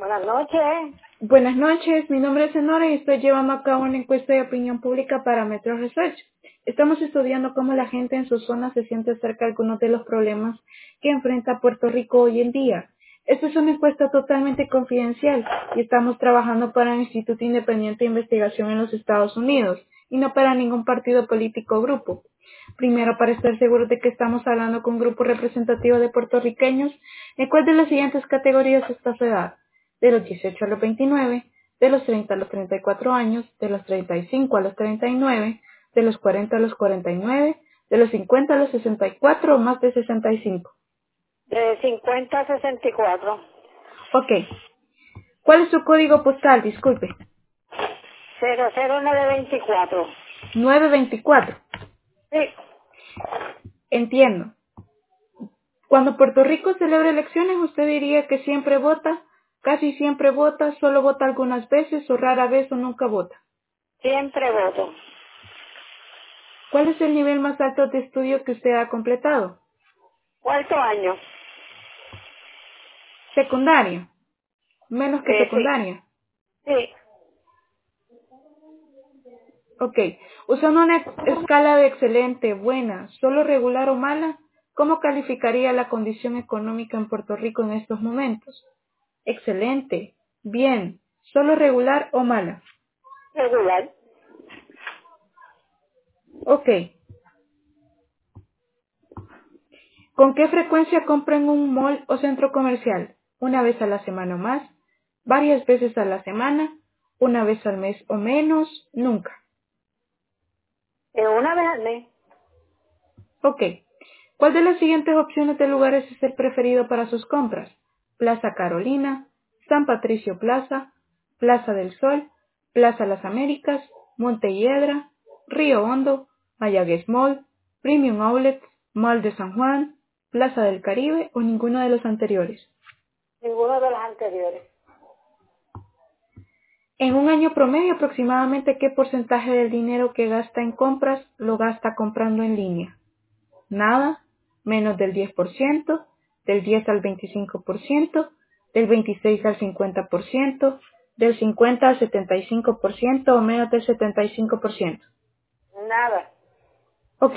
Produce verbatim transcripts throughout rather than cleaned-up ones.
Buenas noches. Buenas noches, mi nombre es Enora y estoy llevando a cabo una encuesta de opinión pública para Metro Research. Estamos estudiando cómo la gente en su zona se siente acerca de algunos de los problemas que enfrenta Puerto Rico hoy en día. Esta es una encuesta totalmente confidencial y estamos trabajando para un instituto independiente de investigación en los Estados Unidos y no para ningún partido político o grupo. Primero, para estar seguros de que estamos hablando con un grupo representativo de puertorriqueños, ¿en cuál de las siguientes categorías está su edad? De los dieciocho a los veintinueve, de los treinta a los treinta y cuatro años, de los treinta y cinco a los treinta y nueve, de los cuarenta a los cuarenta y nueve, de los cincuenta a los sesenta y cuatro o más de sesenta y cinco. De cincuenta a sesenta y cuatro. Ok. ¿Cuál es su código postal? Disculpe. cero cero nueve veinticuatro. nueve veinticuatro. Sí. Entiendo. Cuando Puerto Rico celebra elecciones, ¿usted diría que siempre vota, casi siempre vota, solo vota algunas veces o rara vez o nunca vota? Siempre voto. ¿Cuál es el nivel más alto de estudio que usted ha completado? Cuarto año. Secundaria. Menos que Eh, sí. secundaria. Sí. Ok. Usando una escala de excelente, buena, solo regular o mala, ¿cómo calificaría la condición económica en Puerto Rico en estos momentos? Excelente, bien, solo regular o mala. Regular. Ok. ¿Con qué frecuencia compra en un mall o centro comercial? ¿Una vez a la semana o más? ¿Varias veces a la semana? ¿Una vez al mes o menos? Nunca. Eh, una vez al mes. Ok. ¿Cuál de las siguientes opciones de lugares es el preferido para sus compras? Plaza Carolina, San Patricio Plaza, Plaza del Sol, Plaza Las Américas, Montelledra, Río Hondo, Mayagüez Mall, Premium Outlets, Mall de San Juan, Plaza del Caribe o ninguno de los anteriores. Ninguno de los anteriores. En un año promedio, aproximadamente qué porcentaje del dinero que gasta en compras lo gasta comprando en línea. Nada, menos del diez por ciento, del diez al veinticinco por ciento, del veintiséis al cincuenta por ciento, del cincuenta al setenta y cinco por ciento o menos del setenta y cinco por ciento. Nada. Ok,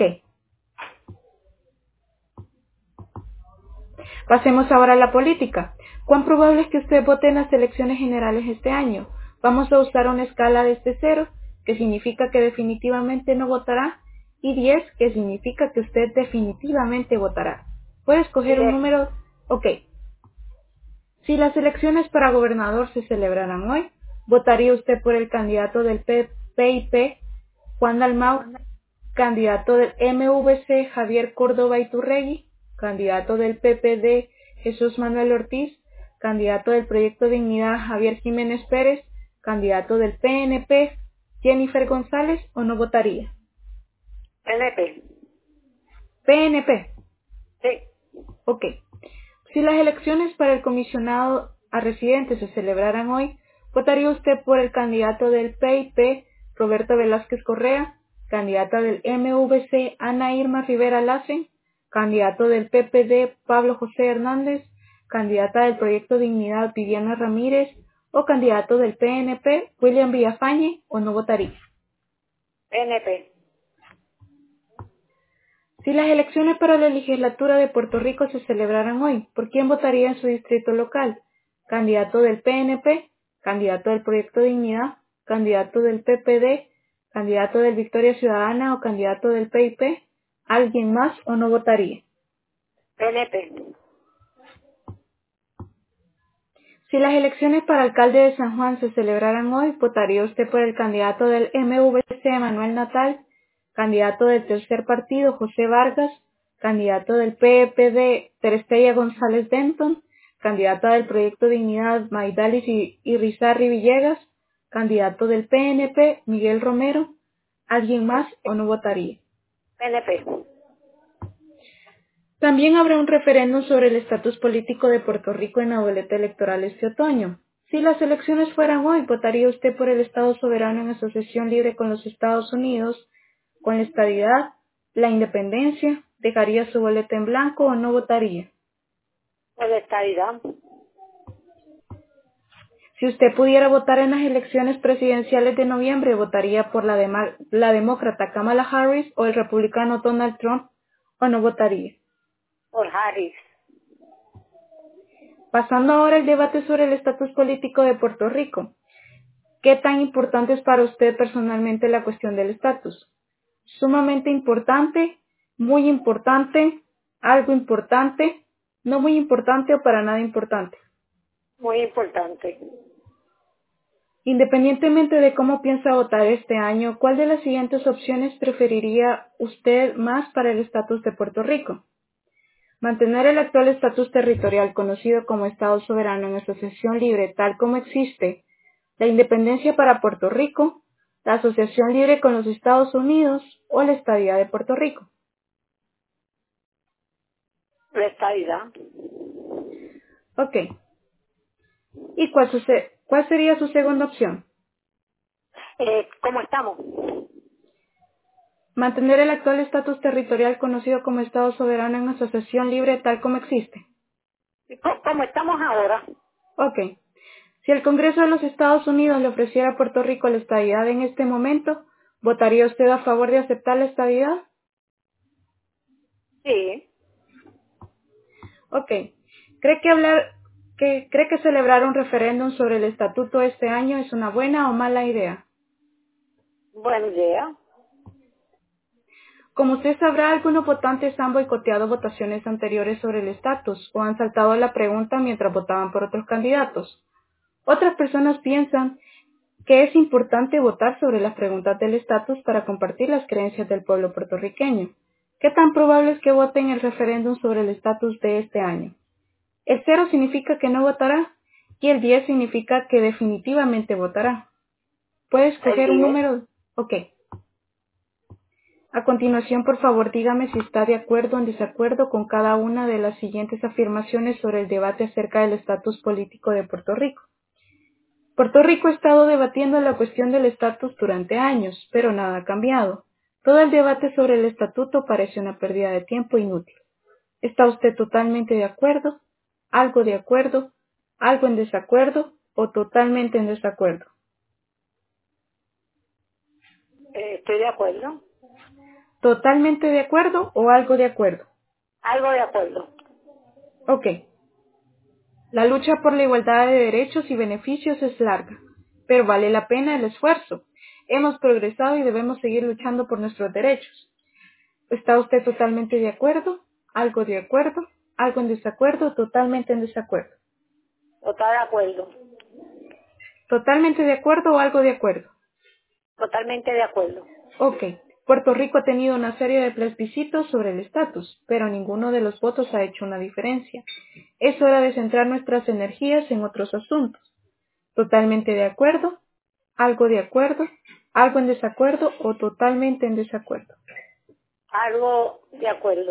pasemos ahora a la política. ¿Cuán probable es que usted vote en las elecciones generales este año? Vamos a usar una escala desde cero, que significa que definitivamente no votará, y diez, que significa que usted definitivamente votará. Puede escoger un Diez. número. Ok. Si las elecciones para gobernador se celebraran hoy, ¿votaría usted por el candidato del P I P, Juan Dalmau, candidato del M V C, Javier Córdoba Iturregui, candidato del P P D, Jesús Manuel Ortiz, candidato del Proyecto Dignidad, Javier Jiménez Pérez, candidato del P N P, Jennifer González, o no votaría? N P. P N P. Sí. Ok. Si las elecciones para el comisionado a residentes se celebraran hoy, ¿votaría usted por el candidato del P I P, Roberto Velázquez Correa, candidata del M V C, Ana Irma Rivera Lassen, candidato del P P D, Pablo José Hernández, candidata del Proyecto Dignidad, Viviana Ramírez, o candidato del P N P, William Villafañe, o no votaría? N P. Si las elecciones para la legislatura de Puerto Rico se celebraran hoy, ¿por quién votaría en su distrito local? ¿Candidato del P N P? ¿Candidato del Proyecto Dignidad? ¿Candidato del P P D? ¿Candidato del Victoria Ciudadana o candidato del P I P? ¿Alguien más o no votaría? N P. Si las elecciones para alcalde de San Juan se celebraran hoy, ¿votaría usted por el candidato del M V C, Manuel Natal, candidato del tercer partido, José Vargas, candidato del P P D, Terestella González Denton, candidata del Proyecto Dignidad, Maidalis y Irizarry Villegas, candidato del P N P, Miguel Romero? ¿Alguien más o no votaría? N P. También habrá un referéndum sobre el estatus político de Puerto Rico en la boleta electoral este otoño. Si las elecciones fueran hoy, ¿votaría usted por el Estado soberano en asociación libre con los Estados Unidos, con la estadidad, la independencia? ¿Dejaría su boleta en blanco o no votaría? Por la estadidad. Si usted pudiera votar en las elecciones presidenciales de noviembre, ¿votaría por la, dema- la demócrata Kamala Harris o el republicano Donald Trump o no votaría? Por Harris. Pasando ahora al debate sobre el estatus político de Puerto Rico. ¿Qué tan importante es para usted personalmente la cuestión del estatus? Sumamente importante, muy importante, algo importante, no muy importante o para nada importante. Muy importante. Independientemente de cómo piensa votar este año, ¿cuál de las siguientes opciones preferiría usted más para el estatus de Puerto Rico? Mantener el actual estatus territorial conocido como Estado soberano en asociación libre tal como existe, la independencia para Puerto Rico, la asociación libre con los Estados Unidos o la estadidad de Puerto Rico. La estadidad. Ok. ¿Y cuál, suce- cuál sería su segunda opción? Eh, ¿Cómo estamos? Mantener el actual estatus territorial conocido como Estado soberano en asociación libre tal como existe. Co- ¿Cómo estamos ahora? Ok. Si el Congreso de los Estados Unidos le ofreciera a Puerto Rico la estadidad en este momento, ¿votaría usted a favor de aceptar la estadidad? Sí. Ok. ¿Cree que hablar, que, cree que celebrar un referéndum sobre el estatuto este año es una buena o mala idea? Buena idea. Como usted sabrá, algunos votantes han boicoteado votaciones anteriores sobre el estatus o han saltado la pregunta mientras votaban por otros candidatos. Otras personas piensan que es importante votar sobre las preguntas del estatus para compartir las creencias del pueblo puertorriqueño. ¿Qué tan probable es que voten el referéndum sobre el estatus de este año? El cero significa que no votará y el diez significa que definitivamente votará. ¿Puede El escoger un diez. número? Ok. A continuación, por favor, dígame si está de acuerdo o en desacuerdo con cada una de las siguientes afirmaciones sobre el debate acerca del estatus político de Puerto Rico. Puerto Rico ha estado debatiendo la cuestión del estatus durante años, pero nada ha cambiado. Todo el debate sobre el estatuto parece una pérdida de tiempo inútil. ¿Está usted totalmente de acuerdo, algo de acuerdo, algo en desacuerdo o totalmente en desacuerdo? Eh, estoy de acuerdo. ¿Totalmente de acuerdo o algo de acuerdo? Algo de acuerdo. Ok. La lucha por la igualdad de derechos y beneficios es larga, pero vale la pena el esfuerzo. Hemos progresado y debemos seguir luchando por nuestros derechos. ¿Está usted totalmente de acuerdo? ¿Algo de acuerdo? ¿Algo en desacuerdo? ¿Totalmente en desacuerdo? Total de acuerdo. ¿Totalmente de acuerdo o algo de acuerdo? Totalmente de acuerdo. Ok. Puerto Rico ha tenido una serie de plebiscitos sobre el estatus, pero ninguno de los votos ha hecho una diferencia. Es hora de centrar nuestras energías en otros asuntos. ¿Totalmente de acuerdo? ¿Algo de acuerdo? ¿Algo en desacuerdo o totalmente en desacuerdo? Algo de acuerdo.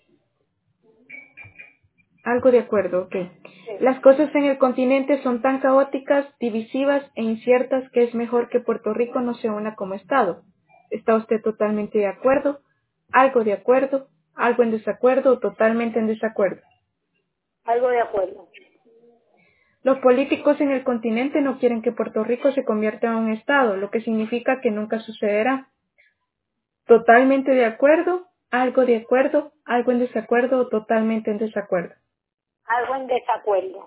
Algo de acuerdo, ok. Sí. Las cosas en el continente son tan caóticas, divisivas e inciertas que es mejor que Puerto Rico no se una como Estado. ¿Está usted totalmente de acuerdo? ¿Algo de acuerdo? ¿Algo en desacuerdo o totalmente en desacuerdo? Algo de acuerdo. Los políticos en el continente no quieren que Puerto Rico se convierta en un Estado, lo que significa que nunca sucederá. ¿Totalmente de acuerdo? ¿Algo de acuerdo? ¿Algo en desacuerdo o totalmente en desacuerdo? Algo en desacuerdo.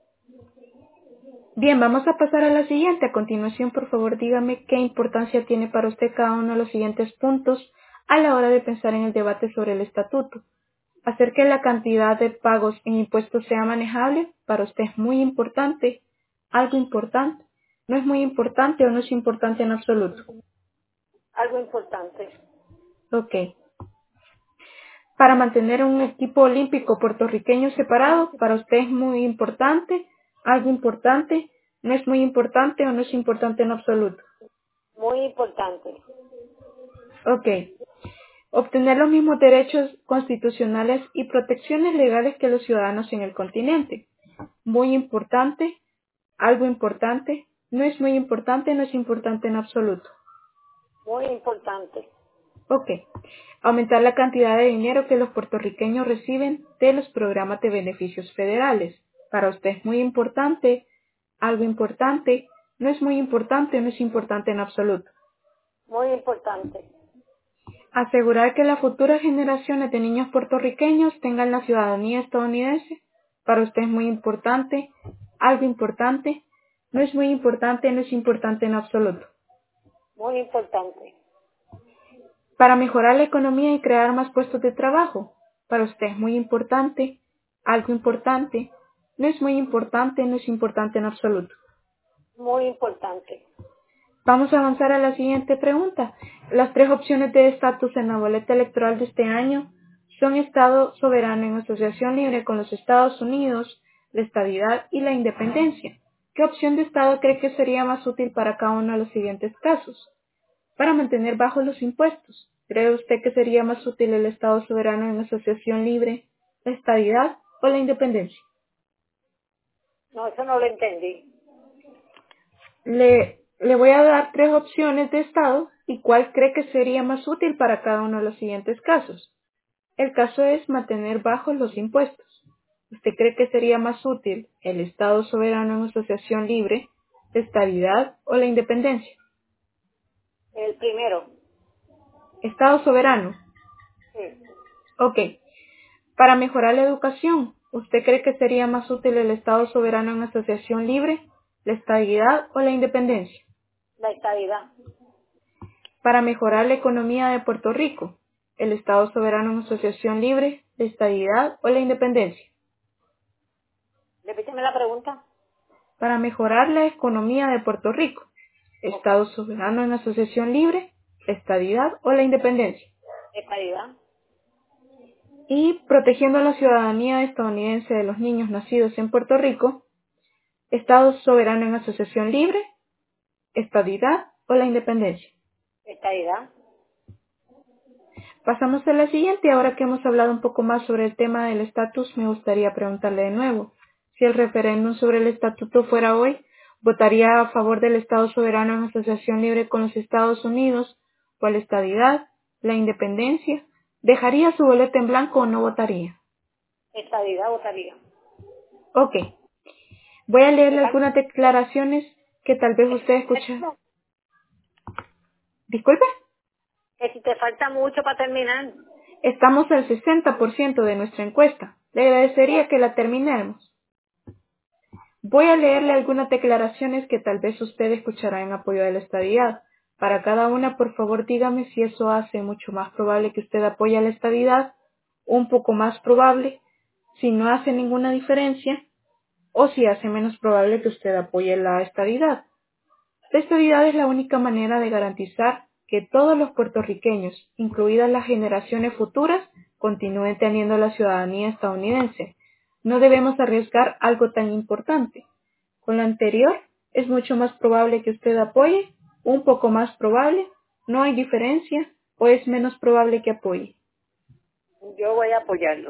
Bien, vamos a pasar a la siguiente. A continuación, por favor, dígame qué importancia tiene para usted cada uno de los siguientes puntos a la hora de pensar en el debate sobre el estatuto. Hacer que la cantidad de pagos en impuestos sea manejable, para usted es muy importante. Algo importante. No es muy importante o no es importante en absoluto. Algo importante. Ok. Para mantener un equipo olímpico puertorriqueño separado, para usted es muy importante, algo importante, no es muy importante o no es importante en absoluto. Muy importante. Ok. Obtener los mismos derechos constitucionales y protecciones legales que los ciudadanos en el continente. Muy importante, algo importante, no es muy importante, no es importante en absoluto. Muy importante. Ok. Aumentar la cantidad de dinero que los puertorriqueños reciben de los programas de beneficios federales. Para usted es muy importante, algo importante, no es muy importante, no es importante en absoluto. Muy importante. Asegurar que las futuras generaciones de niños puertorriqueños tengan la ciudadanía estadounidense, para usted es muy importante, algo importante, no es muy importante, no es importante en absoluto. Muy importante. Para mejorar la economía y crear más puestos de trabajo, para usted es muy importante, algo importante, no es muy importante, no es importante en absoluto. Muy importante. Vamos a avanzar a la siguiente pregunta. Las tres opciones de estatus en la boleta electoral de este año son Estado soberano en asociación libre con los Estados Unidos, la estadidad y la independencia. ¿Qué opción de Estado cree que sería más útil para cada uno de los siguientes casos? Para mantener bajos los impuestos, ¿cree usted que sería más útil el Estado soberano en asociación libre, la estadidad o la independencia? No, eso no lo entendí. Le, le voy a dar tres opciones de estado y cuál cree que sería más útil para cada uno de los siguientes casos. El caso es mantener bajos los impuestos. ¿Usted cree que sería más útil el Estado soberano en asociación libre, la estabilidad o la independencia? El primero. Estado soberano. Sí. Ok. Para mejorar la educación, ¿usted cree que sería más útil el Estado soberano en asociación libre, la estabilidad o la independencia? La estabilidad. Para mejorar la economía de Puerto Rico, el Estado soberano en asociación libre, la estabilidad o la independencia. Repíteme la pregunta. Para mejorar la economía de Puerto Rico, Ok. Estado soberano en asociación libre, la estabilidad o la independencia. Estabilidad. Y protegiendo la ciudadanía estadounidense de los niños nacidos en Puerto Rico, Estado soberano en asociación libre, estabilidad o la independencia. Estabilidad. Pasamos a la siguiente. Ahora que hemos hablado un poco más sobre el tema del estatus, me gustaría preguntarle de nuevo. Si el referéndum sobre el estatuto fuera hoy, ¿votaría a favor del Estado soberano en asociación libre con los Estados Unidos o la estadidad, la independencia? ¿Dejaría su boleta en blanco o no votaría? Estabilidad votaría. Ok. Voy a ¿Te leerle falta? algunas declaraciones que tal vez usted escucha. Disculpe. Que si te falta mucho para terminar. Estamos al sesenta por ciento de nuestra encuesta. Le agradecería que la terminemos. Voy a leerle algunas declaraciones que tal vez usted escuchará en apoyo de la estadidad. Para cada una, por favor, dígame si eso hace mucho más probable que usted apoye a la estadidad, un poco más probable, si no hace ninguna diferencia, o si hace menos probable que usted apoye la estadidad. La estadidad es la única manera de garantizar que todos los puertorriqueños, incluidas las generaciones futuras, continúen teniendo la ciudadanía estadounidense. No debemos arriesgar algo tan importante. Con lo anterior, es mucho más probable que usted apoye, un poco más probable, no hay diferencia, o es menos probable que apoye. Yo voy a apoyarlo.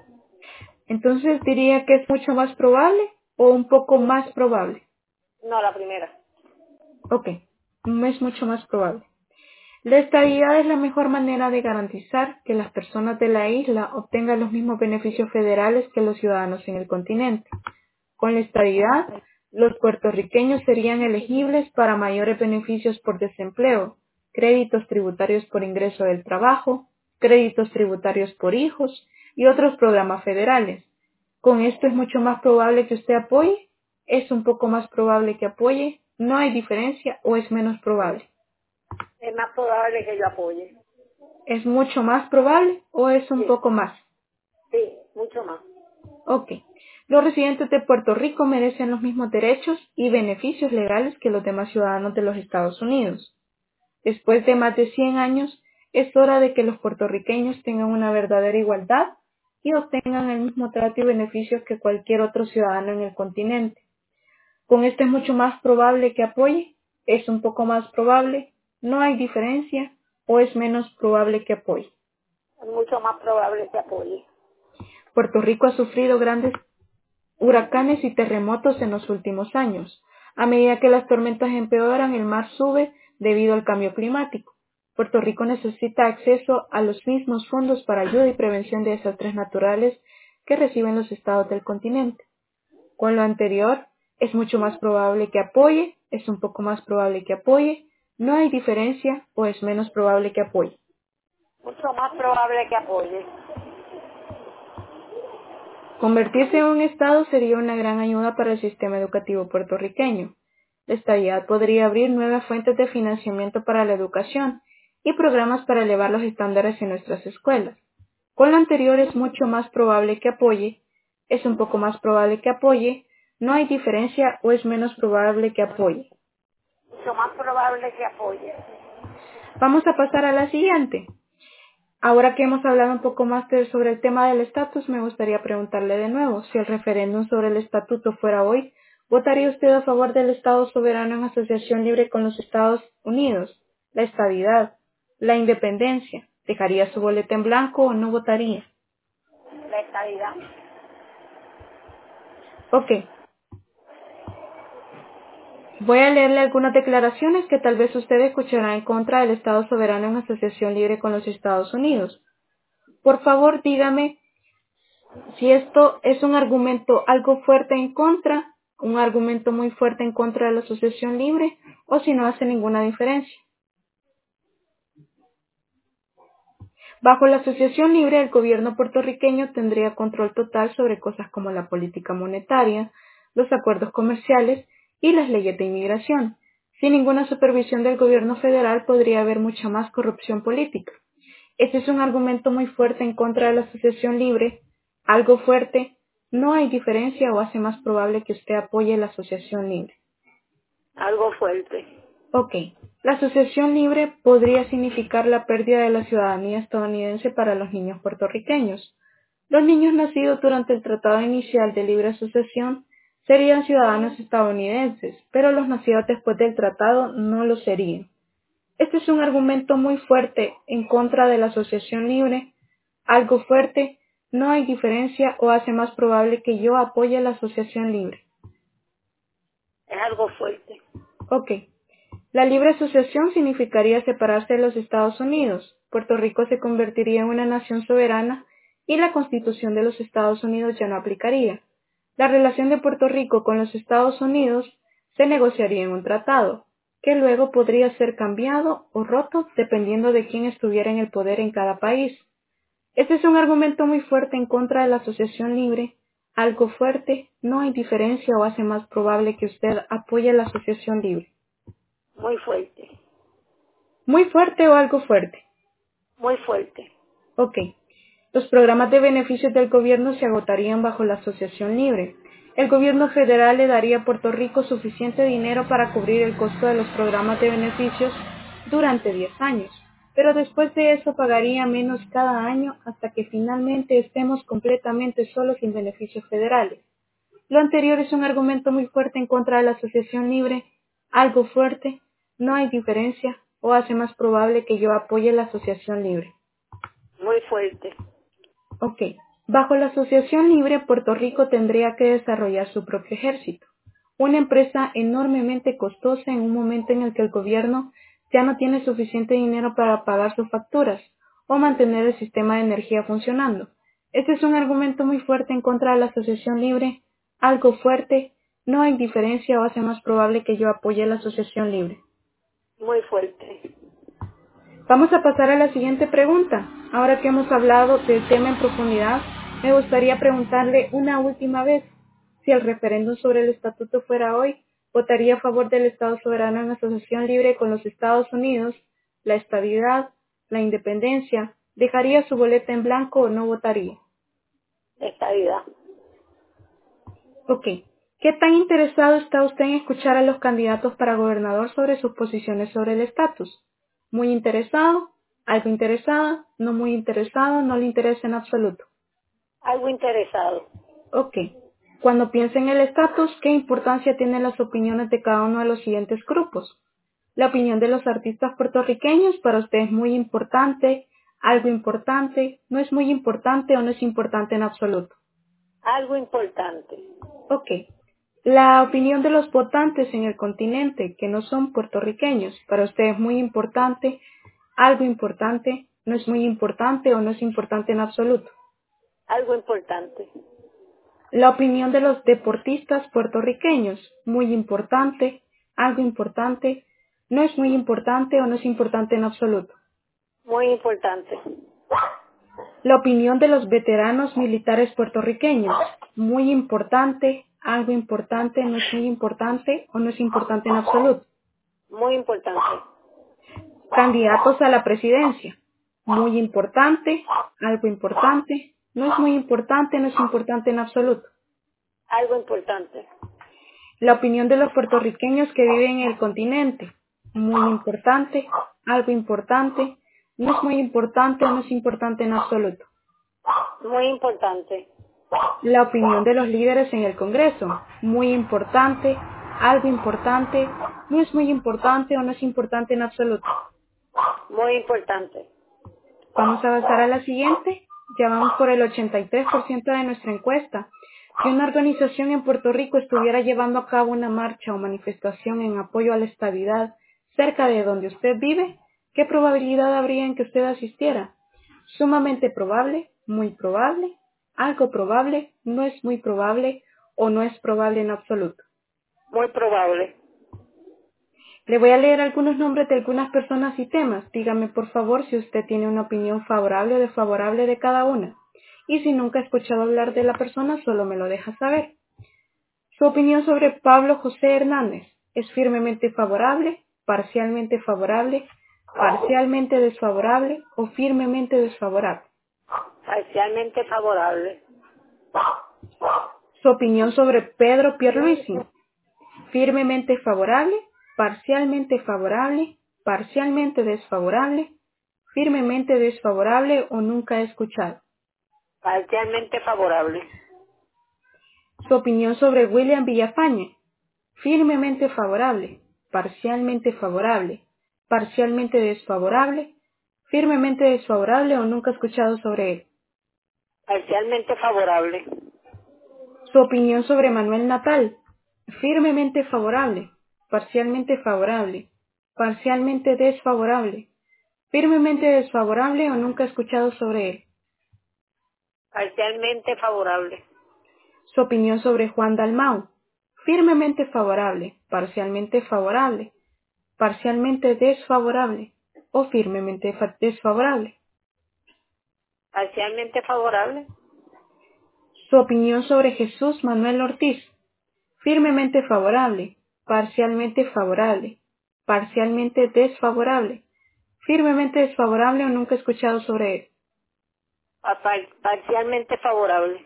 Entonces diría que es mucho más probable o un poco más probable. No, la primera. Ok, no es mucho más probable. La estabilidad es la mejor manera de garantizar que las personas de la isla obtengan los mismos beneficios federales que los ciudadanos en el continente. Con la estabilidad, los puertorriqueños serían elegibles para mayores beneficios por desempleo, créditos tributarios por ingreso del trabajo, créditos tributarios por hijos y otros programas federales. Con esto es mucho más probable que usted apoye, es un poco más probable que apoye, no hay diferencia o es menos probable. Es más probable que yo apoye. ¿Es mucho más probable o es un Sí. poco más? Sí, mucho más. Ok. Los residentes de Puerto Rico merecen los mismos derechos y beneficios legales que los demás ciudadanos de los Estados Unidos. Después de más de cien años, es hora de que los puertorriqueños tengan una verdadera igualdad y obtengan el mismo trato y beneficios que cualquier otro ciudadano en el continente. Con esto es mucho más probable que apoye, es un poco más probable, no hay diferencia o es menos probable que apoye. Es mucho más probable que apoye. Puerto Rico ha sufrido grandes huracanes y terremotos en los últimos años. A medida que las tormentas empeoran, el mar sube debido al cambio climático. Puerto Rico necesita acceso a los mismos fondos para ayuda y prevención de desastres naturales que reciben los estados del continente. Con lo anterior, es mucho más probable que apoye, es un poco más probable que apoye, no hay diferencia o es menos probable que apoye. Mucho más probable que apoye. Convertirse en un Estado sería una gran ayuda para el sistema educativo puertorriqueño. La estadidad podría abrir nuevas fuentes de financiamiento para la educación y programas para elevar los estándares en nuestras escuelas. Con lo anterior es mucho más probable que apoye, es un poco más probable que apoye, no hay diferencia o es menos probable que apoye. Mucho más probable que apoye. Vamos a pasar a la siguiente. Ahora que hemos hablado un poco más de- sobre el tema del estatus, me gustaría preguntarle de nuevo, si el referéndum sobre el estatuto fuera hoy, ¿votaría usted a favor del Estado soberano en asociación libre con los Estados Unidos, la estabilidad, la independencia? ¿Dejaría su boleta en blanco o no votaría? La estabilidad. Ok, voy a leerle algunas declaraciones que tal vez usted escuchará en contra del Estado soberano en asociación libre con los Estados Unidos. Por favor, dígame si esto es un argumento algo fuerte en contra, un argumento muy fuerte en contra de la asociación libre, o si no hace ninguna diferencia. Bajo la asociación libre, el gobierno puertorriqueño tendría control total sobre cosas como la política monetaria, los acuerdos comerciales y las leyes de inmigración. Sin ninguna supervisión del gobierno federal podría haber mucha más corrupción política. Este es un argumento muy fuerte en contra de la asociación libre, algo fuerte, no hay diferencia o hace más probable que usted apoye la asociación libre. Algo fuerte. Ok, la asociación libre podría significar la pérdida de la ciudadanía estadounidense para los niños puertorriqueños. Los niños nacidos durante el Tratado Inicial de Libre Asociación serían ciudadanos estadounidenses, pero los nacidos después del tratado no lo serían. Este es un argumento muy fuerte en contra de la asociación libre, algo fuerte, no hay diferencia o hace más probable que yo apoye la asociación libre. Es algo fuerte. Ok. La libre asociación significaría separarse de los Estados Unidos. Puerto Rico se convertiría en una nación soberana y la Constitución de los Estados Unidos ya no aplicaría. La relación de Puerto Rico con los Estados Unidos se negociaría en un tratado, que luego podría ser cambiado o roto dependiendo de quién estuviera en el poder en cada país. Este es un argumento muy fuerte en contra de la asociación libre. Algo fuerte, no hay diferencia o hace más probable que usted apoye la asociación libre. Muy fuerte. Muy fuerte o algo fuerte. Muy fuerte. Ok. Los programas de beneficios del gobierno se agotarían bajo la asociación libre. El gobierno federal le daría a Puerto Rico suficiente dinero para cubrir el costo de los programas de beneficios durante diez años, pero después de eso pagaría menos cada año hasta que finalmente estemos completamente solos sin beneficios federales. Lo anterior es un argumento muy fuerte en contra de la asociación libre, algo fuerte, no hay diferencia o hace más probable que yo apoye la asociación libre. Muy fuerte. Ok. Bajo la asociación libre, Puerto Rico tendría que desarrollar su propio ejército, una empresa enormemente costosa en un momento en el que el gobierno ya no tiene suficiente dinero para pagar sus facturas o mantener el sistema de energía funcionando. Este es un argumento muy fuerte en contra de la asociación libre, algo fuerte, no hay diferencia o hace más probable que yo apoye la asociación libre. Muy fuerte. Vamos a pasar a la siguiente pregunta. Ahora que hemos hablado del tema en profundidad, me gustaría preguntarle una última vez. Si el referéndum sobre el estatuto fuera hoy, ¿votaría a favor del Estado soberano en asociación libre con los Estados Unidos, la estabilidad, la independencia? ¿Dejaría su boleta en blanco o no votaría? Estabilidad. Ok. ¿Qué tan interesado está usted en escuchar a los candidatos para gobernador sobre sus posiciones sobre el estatus? ¿Muy interesado? ¿Algo interesada? ¿No muy interesado? ¿No le interesa en absoluto? Algo interesado. Ok. Cuando piensa en el estatus, ¿qué importancia tienen las opiniones de cada uno de los siguientes grupos? La opinión de los artistas puertorriqueños para usted es muy importante, algo importante, no es muy importante o no es importante en absoluto. Algo importante. Ok. La opinión de los votantes en el continente que no son puertorriqueños, para usted es muy importante, algo importante, no es muy importante o no es importante en absoluto. Algo importante. La opinión de los deportistas puertorriqueños, muy importante, algo importante, no es muy importante o no es importante en absoluto. Muy importante. La opinión de los veteranos militares puertorriqueños, muy importante, algo importante, no es muy importante o no es importante en absoluto. Muy importante. Candidatos a la presidencia, muy importante, algo importante, no es muy importante, no es importante en absoluto. Algo importante. La opinión de los puertorriqueños que viven en el continente, muy importante, algo importante, no es muy importante o no es importante en absoluto. Muy importante. La opinión de los líderes en el Congreso, muy importante, algo importante, no es muy importante o no es importante en absoluto. Muy importante. Vamos a avanzar a la siguiente. Ya vamos por el ochenta y tres por ciento de nuestra encuesta. Si una organización en Puerto Rico estuviera llevando a cabo una marcha o manifestación en apoyo a la estabilidad cerca de donde usted vive, ¿qué probabilidad habría en que usted asistiera? Sumamente probable, muy probable, algo probable, no es muy probable o no es probable en absoluto. Muy probable. Le voy a leer algunos nombres de algunas personas y temas. Dígame por favor si usted tiene una opinión favorable o desfavorable de cada una. Y si nunca ha escuchado hablar de la persona, solo me lo deja saber. Su opinión sobre Pablo José Hernández es firmemente favorable, parcialmente favorable, parcialmente desfavorable o firmemente desfavorable. Parcialmente favorable. Su opinión sobre Pedro Pierluisi, firmemente favorable, parcialmente favorable, parcialmente desfavorable, firmemente desfavorable o nunca he escuchado. Parcialmente favorable. Su opinión sobre William Villafañe, firmemente favorable, parcialmente favorable, parcialmente desfavorable, firmemente desfavorable o nunca he escuchado sobre él. Parcialmente favorable. Su opinión sobre Manuel Natal, firmemente favorable, parcialmente favorable, parcialmente desfavorable, firmemente desfavorable o nunca he escuchado sobre él. Parcialmente favorable. Su opinión sobre Juan Dalmau, firmemente favorable, parcialmente favorable, parcialmente desfavorable o firmemente fa- desfavorable. Parcialmente favorable. Su opinión sobre Jesús Manuel Ortiz, firmemente favorable, parcialmente favorable, parcialmente desfavorable, firmemente desfavorable o nunca he escuchado sobre él. Pa- par- Parcialmente favorable.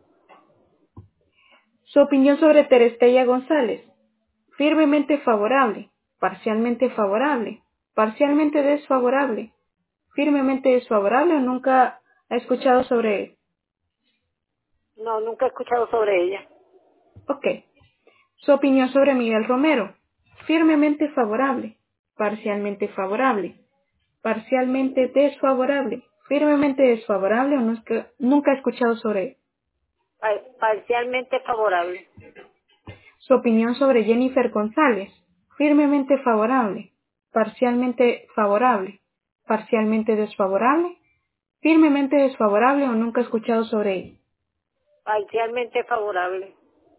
Su opinión sobre Terestella González, firmemente favorable, parcialmente favorable, parcialmente desfavorable, firmemente desfavorable o nunca ha escuchado sobre él. No, nunca he escuchado sobre ella. Ok. Su opinión sobre Miguel Romero, firmemente favorable, parcialmente favorable, parcialmente desfavorable, firmemente desfavorable o nunca, nunca ha escuchado sobre él. Par- Parcialmente favorable. Su opinión sobre Jennifer González, firmemente favorable, parcialmente favorable, parcialmente desfavorable, firmemente desfavorable o nunca he escuchado sobre él. Parcialmente favorable.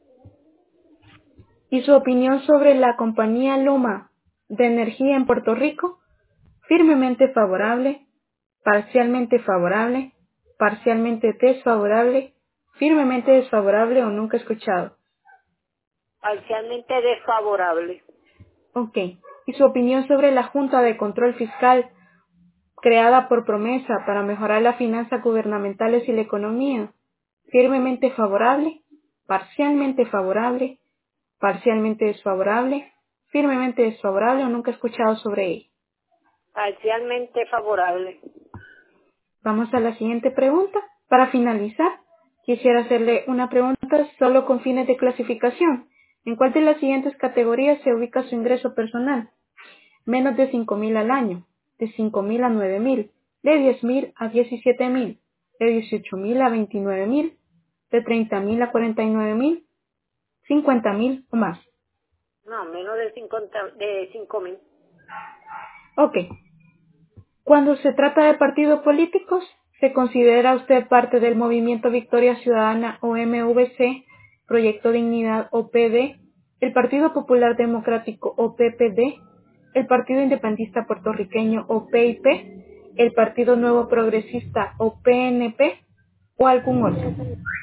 Y su opinión sobre la compañía Luma de energía en Puerto Rico, firmemente favorable, parcialmente favorable, parcialmente desfavorable, firmemente desfavorable o nunca he escuchado. Parcialmente desfavorable. Ok. Y su opinión sobre la Junta de Control Fiscal creada por promesa para mejorar las finanzas gubernamentales y la economía, firmemente favorable, parcialmente favorable, parcialmente desfavorable, firmemente desfavorable o nunca he escuchado sobre ella. Parcialmente favorable. Vamos a la siguiente pregunta. Para finalizar, quisiera hacerle una pregunta solo con fines de clasificación. ¿En cuál de las siguientes categorías se ubica su ingreso personal? Menos de cinco mil al año, de cinco mil a nueve mil, de diez mil a diecisiete mil, de dieciocho mil a veintinueve mil, de treinta mil a cuarenta y nueve mil, cincuenta mil o más. No, menos de cincuenta, de cinco mil. Ok. Cuando se trata de partidos políticos, ¿Se considera usted parte del Movimiento Victoria Ciudadana o M V C, Proyecto Dignidad o P D, el Partido Popular Democrático o P P D, el Partido Independentista Puertorriqueño o P I P, el Partido Nuevo Progresista o P N P o algún otro?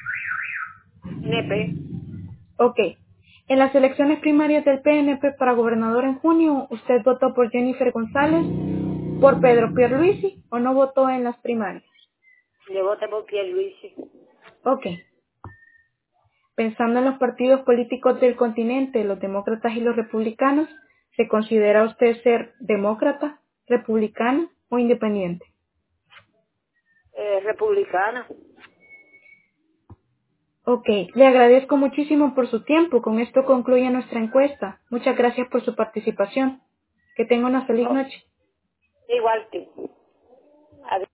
N P. Ok. En las elecciones primarias del P N P para gobernador en junio, ¿usted votó por Jennifer González, por Pedro Pierluisi o no votó en las primarias? Yo voté por Pierluisi. Ok. Pensando en los partidos políticos del continente, los demócratas y los republicanos, ¿se considera usted ser demócrata, republicano o independiente? Eh, republicana. Ok, le agradezco muchísimo por su tiempo. Con esto concluye nuestra encuesta. Muchas gracias por su participación. Que tenga una feliz Oh, noche. igual que. Adiós.